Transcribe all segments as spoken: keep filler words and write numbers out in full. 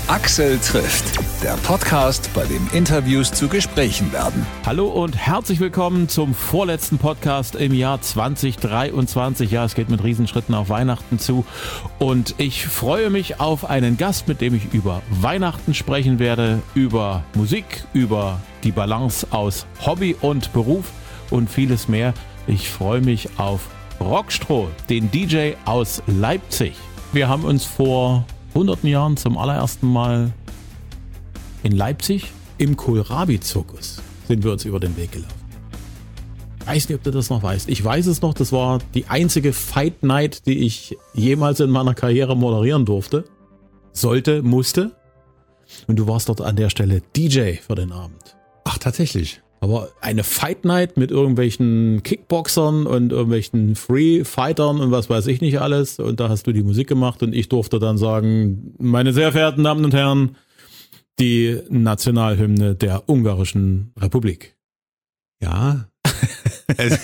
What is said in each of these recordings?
Axel trifft, der Podcast, bei dem Interviews zu Gesprächen werden. Hallo und herzlich willkommen zum vorletzten Podcast im Jahr zwanzig dreiundzwanzig. Ja, es geht mit Riesenschritten auf Weihnachten zu und ich freue mich auf einen Gast, mit dem ich über Weihnachten sprechen werde, über Musik, über die Balance aus Hobby und Beruf und vieles mehr. Ich freue mich auf Rockstroh, den D J aus Leipzig. Wir haben uns vor hunderten Jahren zum allerersten Mal in Leipzig im Kohlrabi-Zirkus sind wir uns über den Weg gelaufen. Ich weiß nicht, ob du das noch weißt. Ich weiß es noch, das war die einzige Fight Night, die ich jemals in meiner Karriere moderieren durfte. Sollte, musste. Und du warst dort an der Stelle D J für den Abend. Ach, tatsächlich. Aber eine Fight Night mit irgendwelchen Kickboxern und irgendwelchen Free-Fightern und was weiß ich nicht alles. Und da hast du die Musik gemacht und ich durfte dann sagen, meine sehr verehrten Damen und Herren, die Nationalhymne der Ungarischen Republik. Ja. es,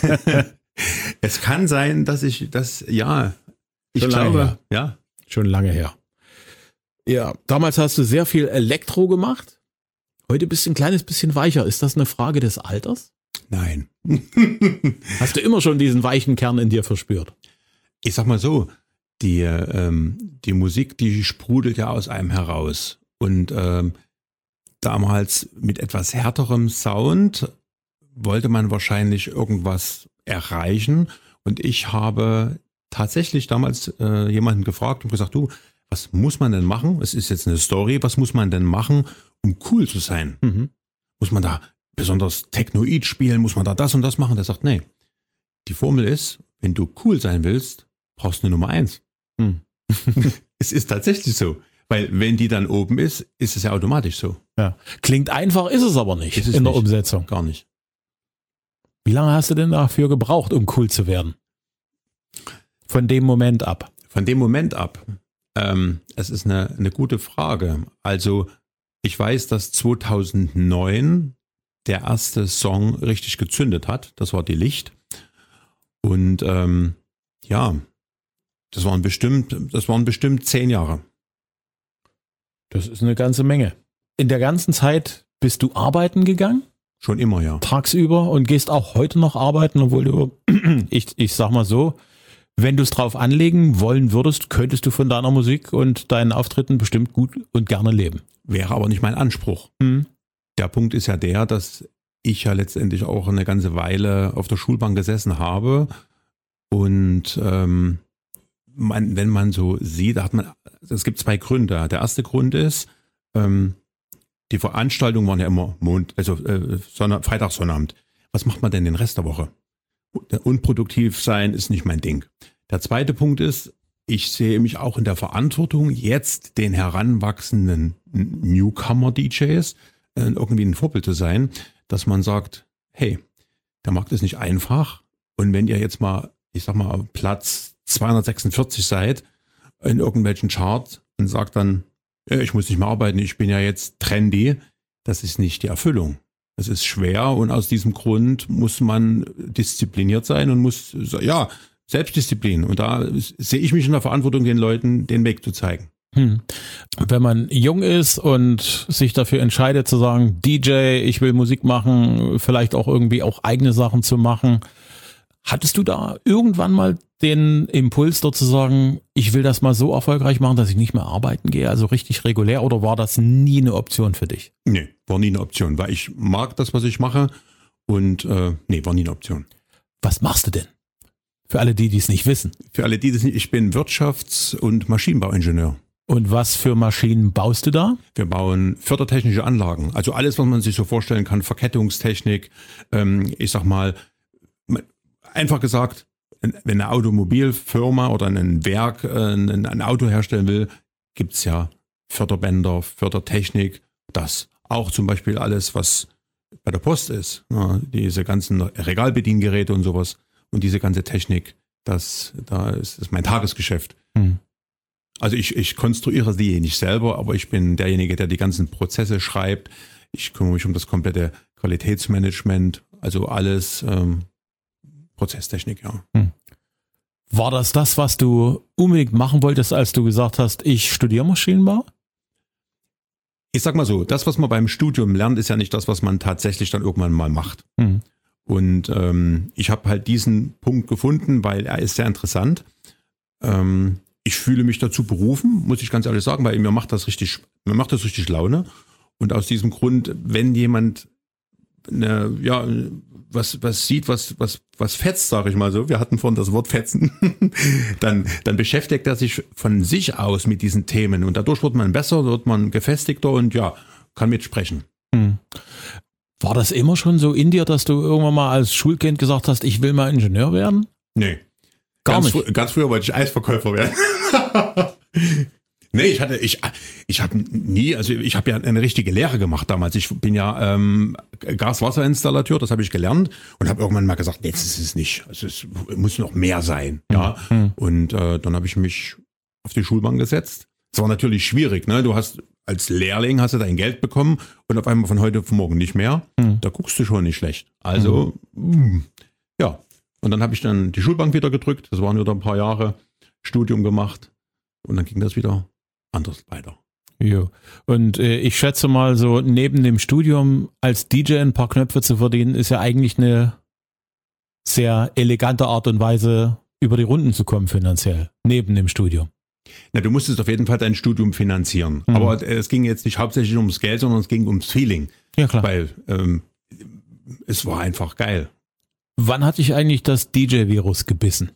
es kann sein, dass ich das, ja, ich Schon glaube, lange ja. Schon lange her. Ja, damals hast du sehr viel Elektro gemacht. Heute bist du ein kleines bisschen weicher. Ist das eine Frage des Alters? Nein. Hast du immer schon diesen weichen Kern in dir verspürt? Ich sag mal so, die, ähm, die Musik, die sprudelt ja aus einem heraus. Und ähm, damals mit etwas härterem Sound wollte man wahrscheinlich irgendwas erreichen. Und ich habe tatsächlich damals äh, jemanden gefragt und gesagt, du, was muss man denn machen? Es ist jetzt eine Story, was muss man denn machen, um cool zu sein? Mhm. Muss man da besonders Technoid spielen? Muss man da das und das machen? Der sagt, nee. Die Formel ist, wenn du cool sein willst, brauchst du eine Nummer eins. Mhm. Es ist tatsächlich so. Weil wenn die dann oben ist, ist es ja automatisch so. Ja. Klingt einfach, ist es aber nicht ist es in der nicht. Umsetzung. Gar nicht. Wie lange hast du denn dafür gebraucht, um cool zu werden? Von dem Moment ab. Von dem Moment ab. Ähm, es ist eine, eine gute Frage. Also ich weiß, dass zweitausendneun der erste Song richtig gezündet hat. Das war Die Licht. Und ähm, ja, das waren bestimmt, das waren bestimmt zehn Jahre. Das ist eine ganze Menge. In der ganzen Zeit bist du arbeiten gegangen? Schon immer, ja. Tagsüber und gehst auch heute noch arbeiten, obwohl du, ich, ich sag mal so, wenn du es drauf anlegen wollen würdest, könntest du von deiner Musik und deinen Auftritten bestimmt gut und gerne leben. Wäre aber nicht mein Anspruch. Mhm. Der Punkt ist ja der, dass ich ja letztendlich auch eine ganze Weile auf der Schulbank gesessen habe und ähm, man, wenn man so sieht, da hat man, es gibt zwei Gründe. Der erste Grund ist, ähm, die Veranstaltungen waren ja immer Mond, also äh, Sonntag, Freitag, Sonnabend. Was macht man denn den Rest der Woche? Unproduktiv sein ist nicht mein Ding. Der zweite Punkt ist, ich sehe mich auch in der Verantwortung, jetzt den heranwachsenden Newcomer-D Js äh, irgendwie ein Vorbild zu sein, dass man sagt, hey, der Markt ist nicht einfach und wenn ihr jetzt mal, ich sag mal, Platz zweihundertsechsundvierzig seid in irgendwelchen Charts und sagt dann, ich muss nicht mehr arbeiten, ich bin ja jetzt trendy, das ist nicht die Erfüllung. Es ist schwer und aus diesem Grund muss man diszipliniert sein und muss, ja, Selbstdisziplin. Und da sehe ich mich in der Verantwortung, den Leuten den Weg zu zeigen. Hm. Wenn man jung ist und sich dafür entscheidet zu sagen, D J, ich will Musik machen, vielleicht auch irgendwie auch eigene Sachen zu machen, hattest du da irgendwann mal den Impuls dort zu sagen, ich will das mal so erfolgreich machen, dass ich nicht mehr arbeiten gehe, also richtig regulär, oder war das nie eine Option für dich? Nee, war nie eine Option, weil ich mag das, was ich mache und äh, nee, war nie eine Option. Was machst du denn? Für alle die, die es nicht wissen. Für alle die, die es nicht, ich bin Wirtschafts- und Maschinenbauingenieur. Und was für Maschinen baust du da? Wir bauen fördertechnische Anlagen, also alles, was man sich so vorstellen kann, Verkettungstechnik, ähm, ich sag mal, einfach gesagt, wenn eine Automobilfirma oder ein Werk ein, ein Auto herstellen will, gibt's ja Förderbänder, Fördertechnik, das auch zum Beispiel alles, was bei der Post ist, ja, diese ganzen Regalbediengeräte und sowas und diese ganze Technik, das, da ist, ist mein Tagesgeschäft. Hm. Also ich, ich konstruiere die nicht selber, aber ich bin derjenige, der die ganzen Prozesse schreibt. Ich kümmere mich um das komplette Qualitätsmanagement, also alles ähm, Prozesstechnik, ja. Hm. War das das, was du unbedingt machen wolltest, als du gesagt hast, ich studiere Maschinenbau? Ich sag mal so, das, was man beim Studium lernt, ist ja nicht das, was man tatsächlich dann irgendwann mal macht. Mhm. Und ähm, ich habe halt diesen Punkt gefunden, weil er ist sehr interessant. Ähm, ich fühle mich dazu berufen, muss ich ganz ehrlich sagen, weil mir macht das richtig, mir macht das richtig Laune. Und aus diesem Grund, wenn jemand eine, ja, was, was sieht, was, was, was fetzt, sage ich mal so, wir hatten vorhin das Wort fetzen, dann, dann beschäftigt er sich von sich aus mit diesen Themen und dadurch wird man besser, wird man gefestigter und ja, kann mitsprechen. Hm. War das immer schon so in dir, dass du irgendwann mal als Schulkind gesagt hast, ich will mal Ingenieur werden? Nee. Gar ganz nicht. Fr- ganz früher wollte ich Eisverkäufer werden. Nee, ich hatte, ich, ich habe nie, also ich habe ja eine richtige Lehre gemacht damals. Ich bin ja ähm, Gas-Wasser-Installateur, das habe ich gelernt und habe irgendwann mal gesagt, jetzt ist es nicht, also es muss noch mehr sein. Ja. Mhm. Und äh, dann habe ich mich auf die Schulbank gesetzt. Es war natürlich schwierig, ne? Du hast als Lehrling hast du dein Geld bekommen und auf einmal von heute auf morgen nicht mehr. Mhm. Da guckst du schon nicht schlecht. Also mhm. ja. Und dann habe ich dann die Schulbank wieder gedrückt. Das waren wieder ein paar Jahre Studium gemacht und dann ging das wieder anders weiter. Ja. Und äh, ich schätze mal so, neben dem Studium als D J ein paar Knöpfe zu verdienen, ist ja eigentlich eine sehr elegante Art und Weise, über die Runden zu kommen finanziell, neben dem Studium. Na, du musstest auf jeden Fall dein Studium finanzieren. Mhm. Aber es ging jetzt nicht hauptsächlich ums Geld, sondern es ging ums Feeling. Ja, klar. Weil ähm, es war einfach geil. Wann hatte ich eigentlich das D J-Virus gebissen?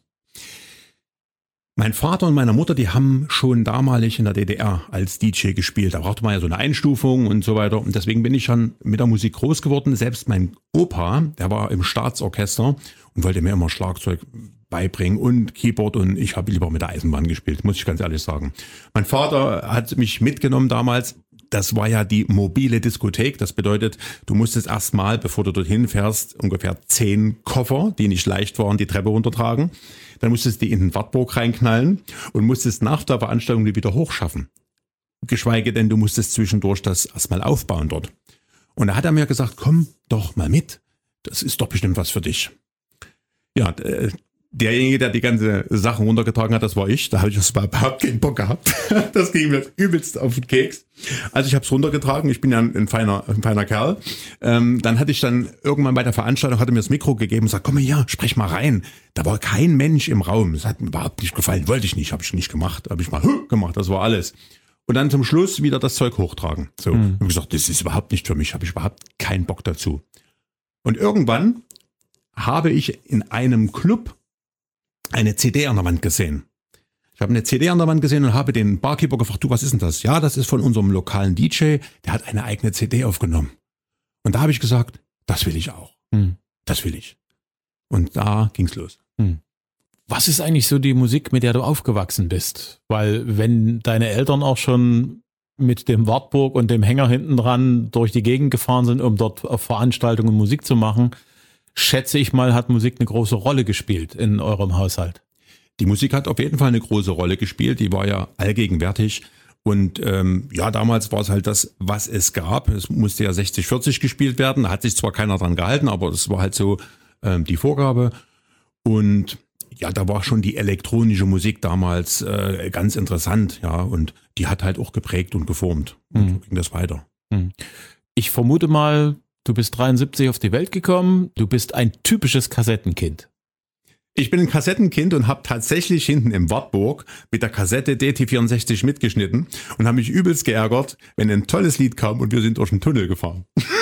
Mein Vater und meine Mutter, die haben schon damalig in der D D R als D J gespielt. Da brauchte man ja so eine Einstufung und so weiter. Und deswegen bin ich schon mit der Musik groß geworden. Selbst mein Opa, der war im Staatsorchester und wollte mir immer Schlagzeug beibringen und Keyboard. Und ich habe lieber mit der Eisenbahn gespielt, muss ich ganz ehrlich sagen. Mein Vater hat mich mitgenommen damals. Das war ja die mobile Diskothek. Das bedeutet, du musstest erstmal, bevor du dorthin fährst, ungefähr zehn Koffer, die nicht leicht waren, die Treppe runtertragen. Dann musstest du die in den Wartburg reinknallen und musstest nach der Veranstaltung die wieder hochschaffen. Geschweige denn, du musstest zwischendurch das erstmal aufbauen dort. Und da hat er mir gesagt, komm doch mal mit. Das ist doch bestimmt was für dich. Ja, äh, derjenige, der die ganze Sache runtergetragen hat, das war ich. Da habe ich überhaupt keinen Bock gehabt. Das ging mir übelst auf den Keks. Also ich habe es runtergetragen. Ich bin ja ein feiner, ein feiner Kerl. Ähm, dann hatte ich dann irgendwann bei der Veranstaltung, hatte mir das Mikro gegeben und sagt, komm mal hier, sprech mal rein. Da war kein Mensch im Raum. Das hat mir überhaupt nicht gefallen. Wollte ich nicht, habe ich nicht gemacht. Habe ich mal gemacht, das war alles. Und dann zum Schluss wieder das Zeug hochtragen. So, mhm. habe gesagt, das ist überhaupt nicht für mich. Habe ich überhaupt keinen Bock dazu. Und irgendwann habe ich in einem Club eine C D an der Wand gesehen. Ich habe eine C D an der Wand gesehen und habe den Barkeeper gefragt, du, was ist denn das? Ja, das ist von unserem lokalen D J, der hat eine eigene C D aufgenommen. Und da habe ich gesagt, das will ich auch. Hm. Das will ich. Und da ging's los. Hm. Was ist eigentlich so die Musik, mit der du aufgewachsen bist? Weil wenn deine Eltern auch schon mit dem Wartburg und dem Hänger hinten dran durch die Gegend gefahren sind, um dort auf Veranstaltungen Musik zu machen, schätze ich mal, hat Musik eine große Rolle gespielt in eurem Haushalt. Die Musik hat auf jeden Fall eine große Rolle gespielt. Die war ja allgegenwärtig. Und ähm, ja, damals war es halt das, was es gab. Es musste ja sechzig vierzig gespielt werden. Da hat sich zwar keiner dran gehalten, aber das war halt so ähm, die Vorgabe. Und ja, da war schon die elektronische Musik damals äh, ganz interessant. Ja, und die hat halt auch geprägt und geformt. Und Mhm. so ging das weiter. Hm. Ich vermute mal, du bist dreiundsiebzig auf die Welt gekommen. Du bist ein typisches Kassettenkind. Ich bin ein Kassettenkind und habe tatsächlich hinten im Wartburg mit der Kassette D T vierundsechzig mitgeschnitten und habe mich übelst geärgert, wenn ein tolles Lied kam und wir sind durch den Tunnel gefahren.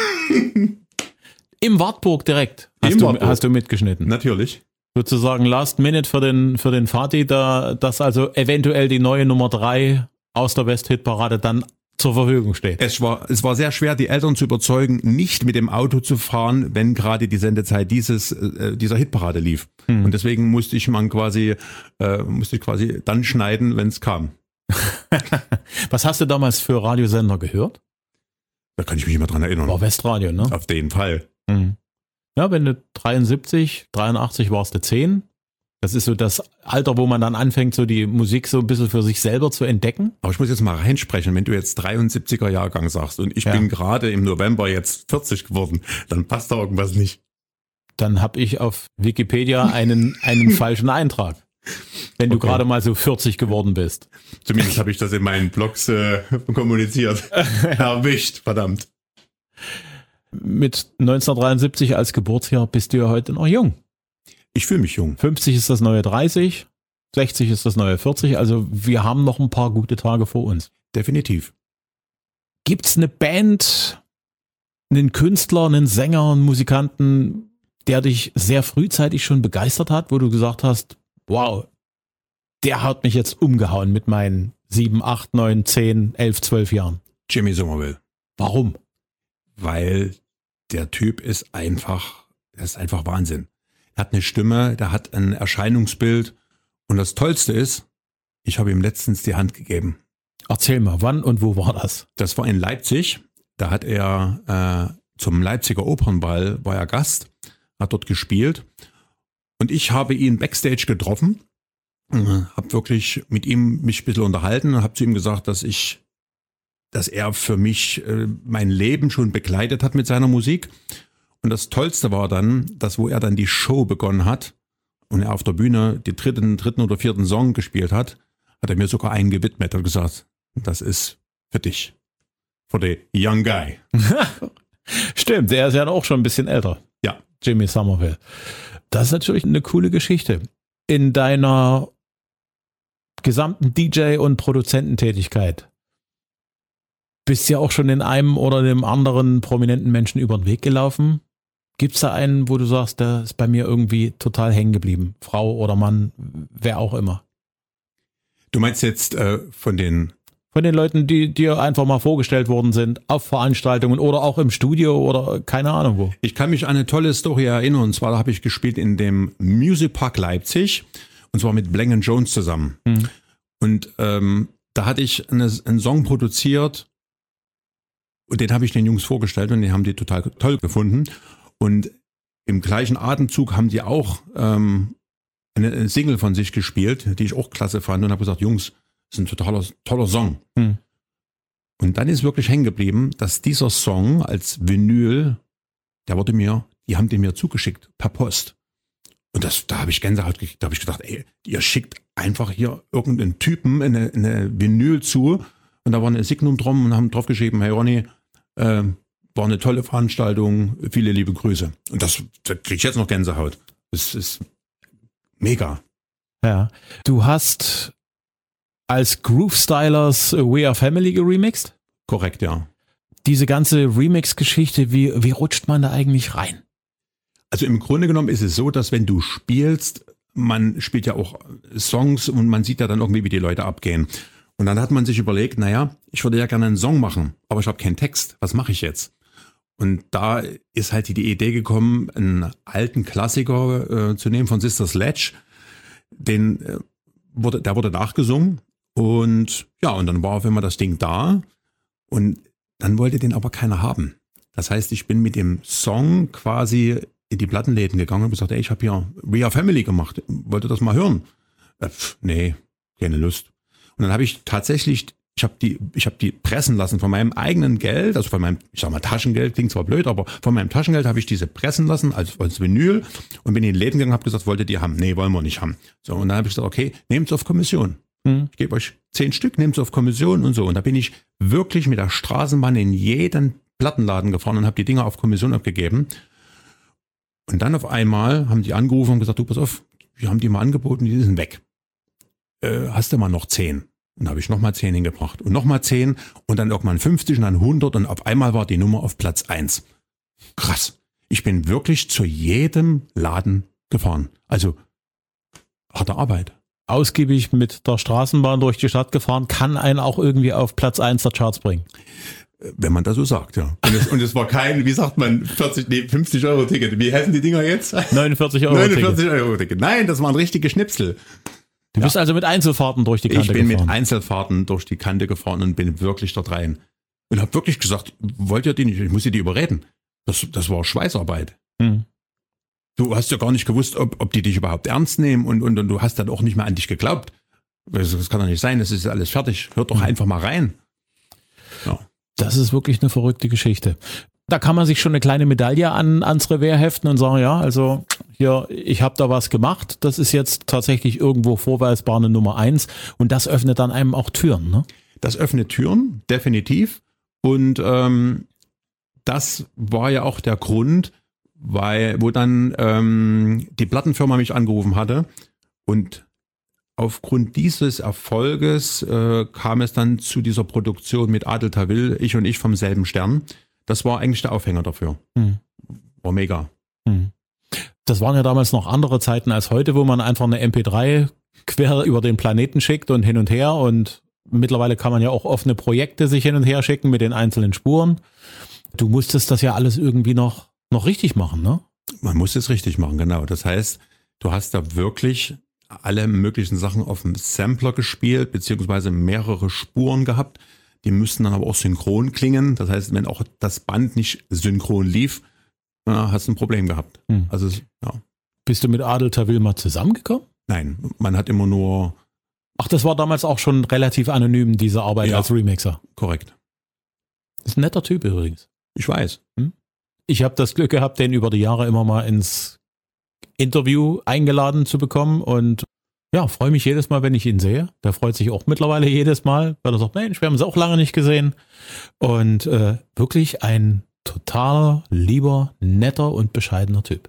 Im Wartburg direkt hast, Im du, Wartburg. hast du mitgeschnitten. Natürlich. Sozusagen Last Minute für den, für den Vati, da, dass also eventuell die neue Nummer drei aus der West-Hit-Parade dann zur Verfügung steht. Es war, es war sehr schwer, die Eltern zu überzeugen, nicht mit dem Auto zu fahren, wenn gerade die Sendezeit dieses, äh, dieser Hitparade lief. Hm. Und deswegen musste ich man quasi, äh, musste ich quasi dann schneiden, wenn es kam. Was hast du damals für Radiosender gehört? Da kann ich mich immer dran erinnern. War Westradio, ne? Auf jeden Fall. Mhm. Ja, wenn du dreiundsiebzig, dreiundachtzig warst du zehn. Das ist so das Alter, wo man dann anfängt, so die Musik so ein bisschen für sich selber zu entdecken. Aber ich muss jetzt mal reinsprechen, wenn du jetzt dreiundsiebziger Jahrgang sagst und ich Ja. bin gerade im November jetzt vierzig geworden, dann passt da irgendwas nicht. Dann habe ich auf Wikipedia einen, einen falschen Eintrag. Wenn du Okay. gerade mal so vierzig geworden bist. Zumindest habe ich das in meinen Blogs äh, kommuniziert. Erwischt, verdammt. Mit neunzehnhundertdreiundsiebzig als Geburtsjahr bist du ja heute noch jung. Ich fühle mich jung. fünfzig ist das neue dreißig, sechzig ist das neue vierzig, also wir haben noch ein paar gute Tage vor uns. Definitiv. Gibt's eine Band, einen Künstler, einen Sänger, einen Musikanten, der dich sehr frühzeitig schon begeistert hat, wo du gesagt hast, wow, der hat mich jetzt umgehauen mit meinen sieben, acht, neun, zehn, elf, zwölf Jahren? Jimmy Somerville. Warum? Weil der Typ ist einfach, er ist einfach Wahnsinn. Er hat eine Stimme, der hat ein Erscheinungsbild und das Tollste ist, ich habe ihm letztens die Hand gegeben. Erzähl mal, wann und wo war das? Das war in Leipzig, da hat er äh, zum Leipziger Opernball, war er Gast, hat dort gespielt und ich habe ihn backstage getroffen, äh, habe wirklich mit ihm mich ein bisschen unterhalten und habe zu ihm gesagt, dass ich dass er für mich äh, mein Leben schon begleitet hat mit seiner Musik. Und das Tollste war dann, dass wo er dann die Show begonnen hat und er auf der Bühne den dritten, dritten oder vierten Song gespielt hat, hat er mir sogar einen gewidmet und gesagt, das ist für dich. For the young guy. Stimmt, der ist ja auch schon ein bisschen älter. Ja. Jimmy Somerville. Das ist natürlich eine coole Geschichte. In deiner gesamten D J- und Produzententätigkeit bist ja auch schon in einem oder dem anderen prominenten Menschen über den Weg gelaufen. Gibt es da einen, wo du sagst, der ist bei mir irgendwie total hängen geblieben? Frau oder Mann, wer auch immer. Du meinst jetzt äh, von den... Von den Leuten, die dir einfach mal vorgestellt worden sind, auf Veranstaltungen oder auch im Studio oder keine Ahnung wo. Ich kann mich an eine tolle Story erinnern. Und zwar habe ich gespielt in dem Music Park Leipzig. Und zwar mit Blank and Jones zusammen. Mhm. Und ähm, da hatte ich eine, einen Song produziert. Und den habe ich den Jungs vorgestellt und den haben die total toll gefunden. Und im gleichen Atemzug haben die auch ähm, eine, eine Single von sich gespielt, die ich auch klasse fand und habe gesagt, Jungs, das ist ein totaler toller Song. Hm. Und dann ist wirklich hängen geblieben, dass dieser Song als Vinyl, der wurde mir, die haben den mir zugeschickt per Post. Und das, da habe ich Gänsehaut gekriegt, da habe ich gedacht, ey, ihr schickt einfach hier irgendeinen Typen eine, eine Vinyl zu. Und da war eine Signum drum und haben drauf geschrieben, hey Ronny, äh, war eine tolle Veranstaltung, viele liebe Grüße. Und das, da kriege ich jetzt noch Gänsehaut. Das ist mega. Ja. Du hast als Groove Stylers We Are Family geremixed? Korrekt, ja. Diese ganze Remix-Geschichte, wie, wie rutscht man da eigentlich rein? Also im Grunde genommen ist es so, dass wenn du spielst, man spielt ja auch Songs und man sieht ja dann irgendwie, wie die Leute abgehen. Und dann hat man sich überlegt, naja, ich würde ja gerne einen Song machen, aber ich habe keinen Text. Was mache ich jetzt? Und da ist halt die Idee gekommen, einen alten Klassiker äh, zu nehmen von Sister Sledge. Den äh, wurde, der wurde nachgesungen. Und ja, und dann war auf einmal das Ding da. Und dann wollte den aber keiner haben. Das heißt, ich bin mit dem Song quasi in die Plattenläden gegangen und gesagt, ey, ich habe hier We Are Family gemacht. Wollt ihr das mal hören? Äh, pf, nee, keine Lust. Und dann habe ich tatsächlich, ich habe die, ich habe die pressen lassen von meinem eigenen Geld, also von meinem, ich sag mal Taschengeld, klingt zwar blöd, aber von meinem Taschengeld habe ich diese pressen lassen als, als Vinyl und bin in den Läden gegangen und habe gesagt, wolltet ihr haben? Nee, wollen wir nicht haben. So, und dann habe ich gesagt, okay, nehmt es auf Kommission. Hm. Ich gebe euch zehn Stück, nehmt es auf Kommission und so. Und da bin ich wirklich mit der Straßenbahn in jeden Plattenladen gefahren und habe die Dinger auf Kommission abgegeben. Und dann auf einmal haben die angerufen und gesagt, du, pass auf, wir haben die mal angeboten, die sind weg. Äh, hast du mal noch zehn? Und dann habe ich nochmal zehn hingebracht und nochmal zehn und dann irgendwann fünfzig und dann hundert und auf einmal war die Nummer auf Platz eins. Krass. Ich bin wirklich zu jedem Laden gefahren. Also harte Arbeit. Ausgiebig mit der Straßenbahn durch die Stadt gefahren, kann einen auch irgendwie auf Platz eins der Charts bringen. Wenn man das so sagt, ja. Und es, und es war kein, wie sagt man, vierzig, nee, fünfzig Euro Ticket. Wie heißen die Dinger jetzt? neunundvierzig Euro neunundvierzig Euro Ticket. Nein, das waren richtige Schnipsel. Du bist ja. also mit Einzelfahrten durch die Kante gefahren? Ich bin gefahren. mit Einzelfahrten durch die Kante gefahren und bin wirklich dort rein. Und habe wirklich gesagt, wollt ihr die nicht? Ich muss die überreden. Das, das war Schweißarbeit. Hm. Du hast ja gar nicht gewusst, ob, ob die dich überhaupt ernst nehmen und, und, und du hast dann auch nicht mehr an dich geglaubt. Das, das kann doch nicht sein, das ist alles fertig. Hört doch einfach mal rein. Ja. Das ist wirklich eine verrückte Geschichte. Da kann man sich schon eine kleine Medaille an, ans Revers heften und sagen, ja, also hier, ich habe da was gemacht, das ist jetzt tatsächlich irgendwo vorweisbar eine Nummer eins und das öffnet dann einem auch Türen, ne? Das öffnet Türen, definitiv. Und ähm, das war ja auch der Grund, weil, wo dann ähm, die Plattenfirma mich angerufen hatte und aufgrund dieses Erfolges äh, kam es dann zu dieser Produktion mit Adel Tawil, ich und ich vom selben Stern. Das war eigentlich der Aufhänger dafür. Hm. War mega. Hm. Das waren ja damals noch andere Zeiten als heute, wo man einfach eine M P drei quer über den Planeten schickt und hin und her und mittlerweile kann man ja auch offene Projekte sich hin und her schicken mit den einzelnen Spuren. Du musstest das ja alles irgendwie noch, noch richtig machen, ne? Man muss es richtig machen, genau. Das heißt, du hast da wirklich alle möglichen Sachen auf dem Sampler gespielt, beziehungsweise mehrere Spuren gehabt. Die müssten dann aber auch synchron klingen. Das heißt, wenn auch das Band nicht synchron lief, na, hast du ein Problem gehabt. Hm. Also, ja. Bist du mit Adel Tawil mal zusammengekommen? Nein, man hat immer nur... Ach, das war damals auch schon relativ anonym, diese Arbeit ja, als Remixer. Korrekt. Ist ein netter Typ übrigens. Ich weiß. Hm? Ich habe das Glück gehabt, den über die Jahre immer mal ins Interview eingeladen zu bekommen und ja, freue mich jedes Mal, wenn ich ihn sehe. Der freut sich auch mittlerweile jedes Mal, weil er sagt, Mensch, wir haben es auch lange nicht gesehen. Und äh, wirklich ein totaler, lieber, netter und bescheidener Typ.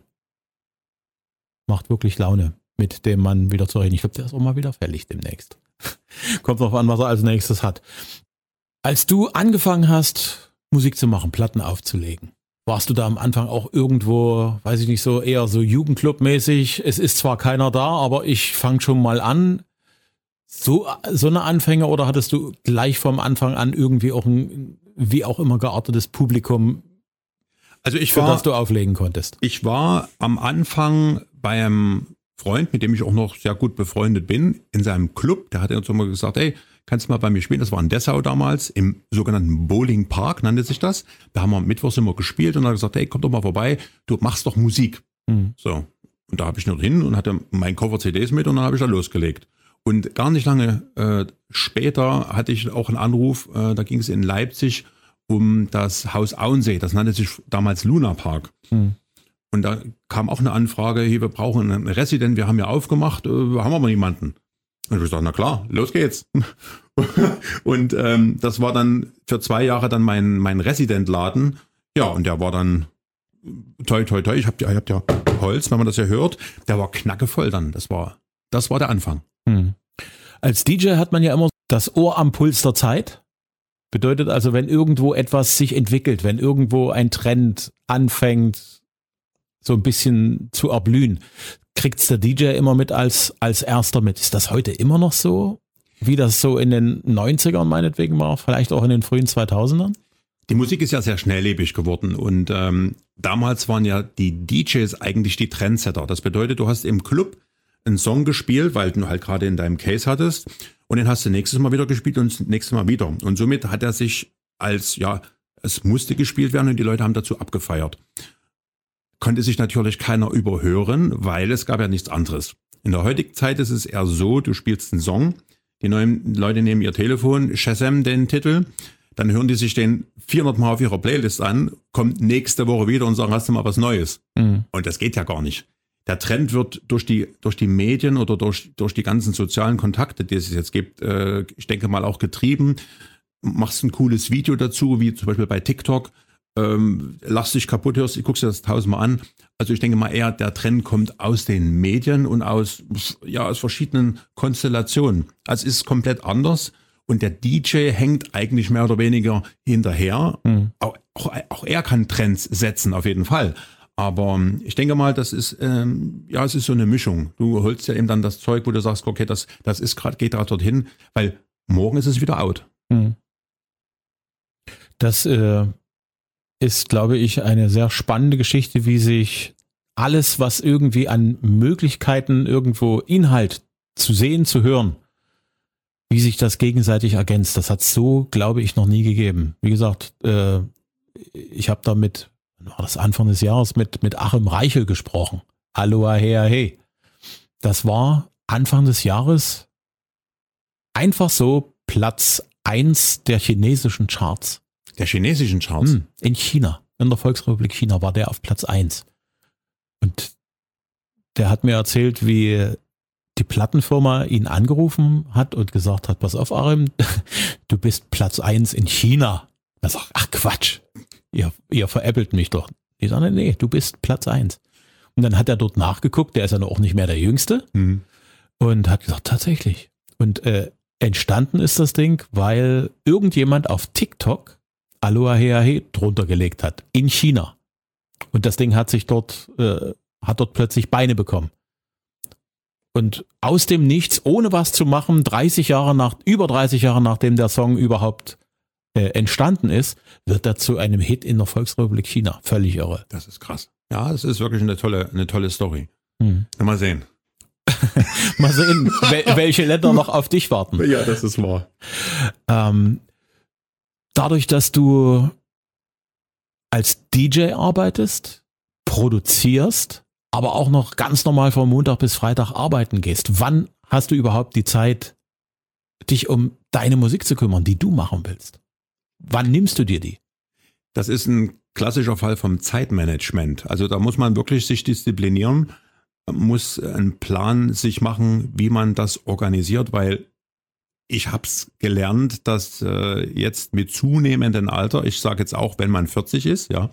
Macht wirklich Laune, mit dem Mann wieder zu reden. Ich glaube, der ist auch mal wieder fällig demnächst. Kommt drauf an, was er als nächstes hat. Als du angefangen hast, Musik zu machen, Platten aufzulegen, warst du da am Anfang auch irgendwo, weiß ich nicht, so eher so Jugendclub-mäßig? Es ist zwar keiner da, aber ich fange schon mal an. So, so eine Anfänger oder hattest du gleich vom Anfang an irgendwie auch ein, wie auch immer geartetes Publikum, also ich für war, das du auflegen konntest? Ich war am Anfang bei einem Freund, mit dem ich auch noch sehr gut befreundet bin, in seinem Club. Der hat uns immer gesagt, hey, kannst du mal bei mir spielen? Das war in Dessau damals, im sogenannten Bowling Park nannte sich das. Da haben wir mittwochs immer gespielt und er hat gesagt, hey, komm doch mal vorbei, du machst doch Musik. Mhm. So, und da habe ich nur hin und hatte meinen Koffer C Ds mit und dann habe ich da losgelegt. Und gar nicht lange äh, später hatte ich auch einen Anruf, äh, da ging es in Leipzig um das Haus Auensee, das nannte sich damals Luna Park. Mhm. Und da kam auch eine Anfrage, hier, wir brauchen einen Resident, wir haben ja aufgemacht, äh, haben aber niemanden. Und ich gesagt, na klar, los geht's. Und ähm, das war dann für zwei Jahre dann mein, mein Resident-Laden. Ja, und der war dann toi, toi, toi. Ich hab, ich hab ja Holz, wenn man das ja hört. Der war knackevoll dann. Das war, das war der Anfang. Hm. Als D J hat man ja immer das Ohr am Puls der Zeit. Bedeutet also, wenn irgendwo etwas sich entwickelt, wenn irgendwo ein Trend anfängt, so ein bisschen zu erblühen, kriegt's der D J immer mit als, als erster mit. Ist das heute immer noch so, wie das so in den neunzigern meinetwegen war, vielleicht auch in den frühen zweitausendern? Die Musik ist ja sehr schnelllebig geworden und ähm, damals waren ja die D Js eigentlich die Trendsetter. Das bedeutet, du hast im Club einen Song gespielt, weil du halt gerade in deinem Case hattest und den hast du nächstes Mal wieder gespielt und das nächste Mal wieder. Und somit hat er sich als, ja, es musste gespielt werden und die Leute haben dazu abgefeiert. Konnte sich natürlich keiner überhören, weil es gab ja nichts anderes. In der heutigen Zeit ist es eher so, du spielst einen Song, die neuen Leute nehmen ihr Telefon, Shazam den Titel, dann hören die sich den vierhundert Mal auf ihrer Playlist an, kommt nächste Woche wieder und sagen, hast du mal was Neues? Mhm. Und das geht ja gar nicht. Der Trend wird durch die, durch die Medien oder durch, durch die ganzen sozialen Kontakte, die es jetzt gibt, äh, ich denke mal auch getrieben. Machst ein cooles Video dazu, wie zum Beispiel bei TikTok, ähm, lachst dich kaputt, hörst, guckst dir das tausendmal an. Also ich denke mal eher, der Trend kommt aus den Medien und aus, ja, aus verschiedenen Konstellationen. Also es ist komplett anders und der D J hängt eigentlich mehr oder weniger hinterher. Mhm. Auch, auch, auch er kann Trends setzen, auf jeden Fall. Aber ich denke mal, das ist, ähm, ja, es ist so eine Mischung. Du holst ja eben dann das Zeug, wo du sagst, okay, das, das ist gerade, geht gerade dorthin, weil morgen ist es wieder out. Mhm. Das, äh ist, glaube ich, eine sehr spannende Geschichte, wie sich alles, was irgendwie an Möglichkeiten irgendwo Inhalt zu sehen, zu hören, wie sich das gegenseitig ergänzt. Das hat es so, glaube ich, noch nie gegeben. Wie gesagt, äh, ich habe da mit, war das Anfang des Jahres, mit, mit Achim Reichel gesprochen. Aloha, hey, hey. Das war Anfang des Jahres einfach so Platz eins der chinesischen Charts. Der chinesischen Charts? In China, in der Volksrepublik China war der auf Platz eins. Und der hat mir erzählt, wie die Plattenfirma ihn angerufen hat und gesagt hat, pass auf, Arim, du bist Platz eins in China. Er sagt, ach Quatsch, ihr, ihr veräppelt mich doch. Ich sage, nee, du bist Platz eins. Und dann hat er dort nachgeguckt, der ist ja noch auch nicht mehr der Jüngste, mhm. und hat gesagt, tatsächlich. Und äh, entstanden ist das Ding, weil irgendjemand auf TikTok Aloha Hea He drunter gelegt hat, in China. Und das Ding hat sich dort, äh, hat dort plötzlich Beine bekommen. Und aus dem Nichts, ohne was zu machen, dreißig Jahre nach, über dreißig Jahre nachdem der Song überhaupt äh, entstanden ist, wird er zu einem Hit in der Volksrepublik China. Völlig irre. Das ist krass. Ja, das ist wirklich eine tolle, eine tolle Story. Hm. Mal sehen. Mal sehen, wel- welche Länder noch auf dich warten. Ja, das ist wahr. Ähm, dadurch, dass du als D J arbeitest, produzierst, aber auch noch ganz normal von Montag bis Freitag arbeiten gehst, wann hast du überhaupt die Zeit, dich um deine Musik zu kümmern, die du machen willst? Wann nimmst du dir die? Das ist ein klassischer Fall vom Zeitmanagement. Also da muss man wirklich sich disziplinieren, muss einen Plan sich machen, wie man das organisiert, weil ich habe es gelernt, dass äh, jetzt mit zunehmendem Alter, ich sage jetzt auch, wenn man vierzig ist, ja,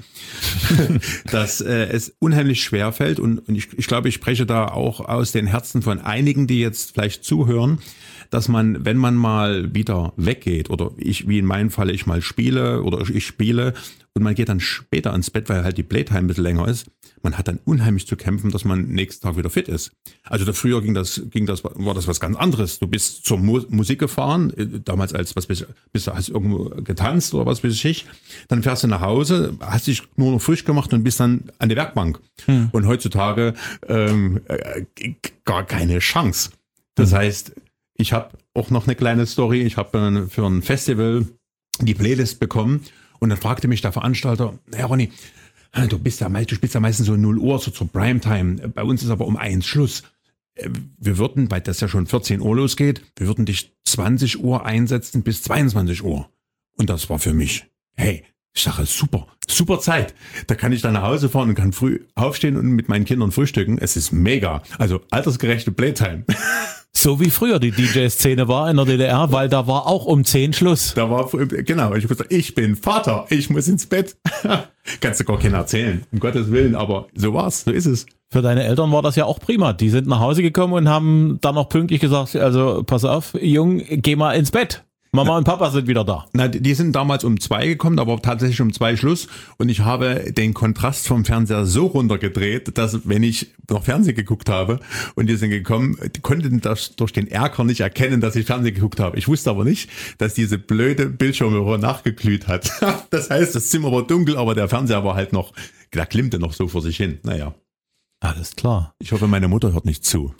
dass äh, es unheimlich schwer fällt und, und ich, ich glaube, ich spreche da auch aus den Herzen von einigen, die jetzt vielleicht zuhören, dass man, wenn man mal wieder weggeht oder ich, wie in meinem Falle, ich mal spiele oder ich spiele und man geht dann später ins Bett, weil halt die Playtime ein bisschen länger ist, man hat dann unheimlich zu kämpfen, dass man nächsten Tag wieder fit ist. Also da früher ging das, ging das, war das was ganz anderes. Du bist zur Mu- Musik gefahren, damals als, was bist, bist du, hast irgendwo getanzt oder was weiß ich. Dann fährst du nach Hause, hast dich nur noch frisch gemacht und bist dann an der Werkbank. Hm. Und heutzutage ähm, äh, gar keine Chance. Das hm. heißt, ich habe auch noch eine kleine Story. Ich habe für ein Festival die Playlist bekommen und dann fragte mich der Veranstalter, Herr Ronny, du bist ja, du spielst ja meistens so null Uhr, so zur Primetime. Bei uns ist aber um eins Schluss. Wir würden, weil das ja schon vierzehn Uhr losgeht, wir würden dich zwanzig Uhr einsetzen bis zweiundzwanzig Uhr. Und das war für mich, hey, ich sage, super, super Zeit. Da kann ich dann nach Hause fahren und kann früh aufstehen und mit meinen Kindern frühstücken. Es ist mega. Also altersgerechte Playtime. So wie früher die D J-Szene war in der D D R, weil da war auch um zehn Schluss. Da war, genau, ich wusste, ich bin Vater, ich muss ins Bett. Kannst du gar keiner erzählen, um Gottes Willen, aber so war's, so ist es. Für deine Eltern war das ja auch prima. Die sind nach Hause gekommen und haben dann noch pünktlich gesagt, also pass auf, Jung, geh mal ins Bett. Mama und Papa sind wieder da. Na, die sind damals um zwei gekommen, aber tatsächlich um zwei Schluss. Und ich habe den Kontrast vom Fernseher so runtergedreht, dass wenn ich noch Fernsehen geguckt habe und die sind gekommen, die konnten das durch den Erker nicht erkennen, dass ich Fernsehen geguckt habe. Ich wusste aber nicht, dass diese blöde Bildschirmröhre nachgeglüht hat. Das heißt, das Zimmer war dunkel, aber der Fernseher war halt noch, der klimmte noch so vor sich hin. Naja. Alles klar. Ich hoffe, meine Mutter hört nicht zu.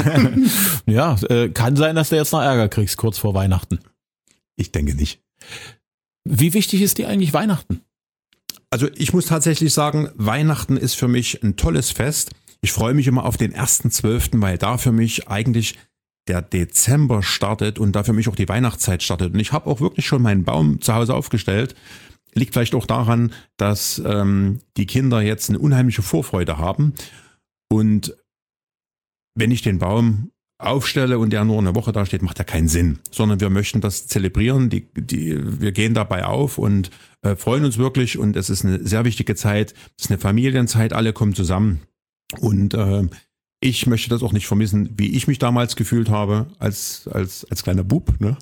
Ja, äh, kann sein, dass du jetzt noch Ärger kriegst, kurz vor Weihnachten. Ich denke nicht. Wie wichtig ist dir eigentlich Weihnachten? Also ich muss tatsächlich sagen, Weihnachten ist für mich ein tolles Fest. Ich freue mich immer auf den ersten zwölften, weil da für mich eigentlich der Dezember startet und da für mich auch die Weihnachtszeit startet. Und ich habe auch wirklich schon meinen Baum zu Hause aufgestellt. Liegt vielleicht auch daran, dass ähm, die Kinder jetzt eine unheimliche Vorfreude haben. Und wenn ich den Baum aufstelle und der nur eine Woche da steht, macht ja keinen Sinn, sondern wir möchten das zelebrieren, die, die, wir gehen dabei auf und äh, freuen uns wirklich und es ist eine sehr wichtige Zeit, es ist eine Familienzeit, alle kommen zusammen und äh, ich möchte das auch nicht vermissen, wie ich mich damals gefühlt habe als als als kleiner Bub, ne?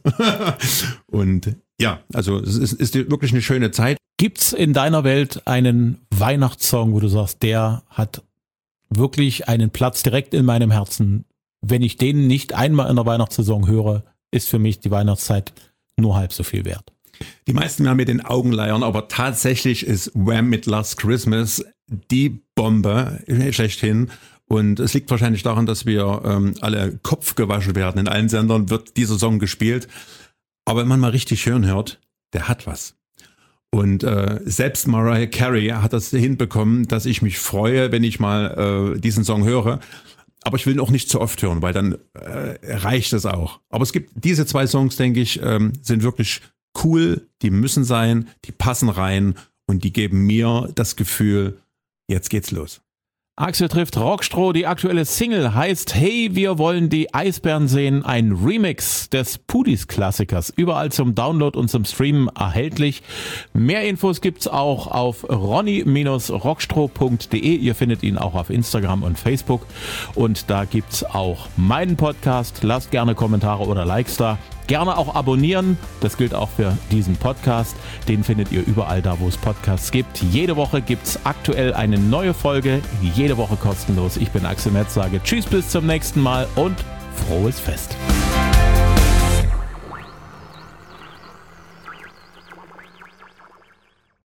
Und ja, also es ist, ist wirklich eine schöne Zeit. Gibt's in deiner Welt einen Weihnachtssong, wo du sagst, der hat wirklich einen Platz direkt in meinem Herzen? Wenn ich den nicht einmal in der Weihnachtssaison höre, ist für mich die Weihnachtszeit nur halb so viel wert. Die meisten werden mit den Augen leiern, aber tatsächlich ist Wham! Mit Last Christmas die Bombe schlechthin. Und es liegt wahrscheinlich daran, dass wir ähm, alle Kopf gewaschen werden. In allen Sendern wird dieser Song gespielt. Aber wenn man mal richtig hören hört, der hat was. Und äh, selbst Mariah Carey hat das hinbekommen, dass ich mich freue, wenn ich mal äh, diesen Song höre. Aber ich will ihn auch nicht zu oft hören, weil dann äh, reicht es auch. Aber es gibt diese zwei Songs, denke ich, ähm, sind wirklich cool, die müssen sein, die passen rein und die geben mir das Gefühl, jetzt geht's los. Axel trifft Rockstroh. Die aktuelle Single heißt Hey, wir wollen die Eisbären sehen. Ein Remix des Pudis-Klassikers. Überall zum Download und zum Streamen erhältlich. Mehr Infos gibt's auch auf ronny Bindestrich rockstroh punkt de. Ihr findet ihn auch auf Instagram und Facebook. Und da gibt's auch meinen Podcast. Lasst gerne Kommentare oder Likes da. Gerne auch abonnieren, das gilt auch für diesen Podcast. Den findet ihr überall da, wo es Podcasts gibt. Jede Woche gibt's aktuell eine neue Folge, jede Woche kostenlos. Ich bin Axel Metz, sage Tschüss, bis zum nächsten Mal und frohes Fest.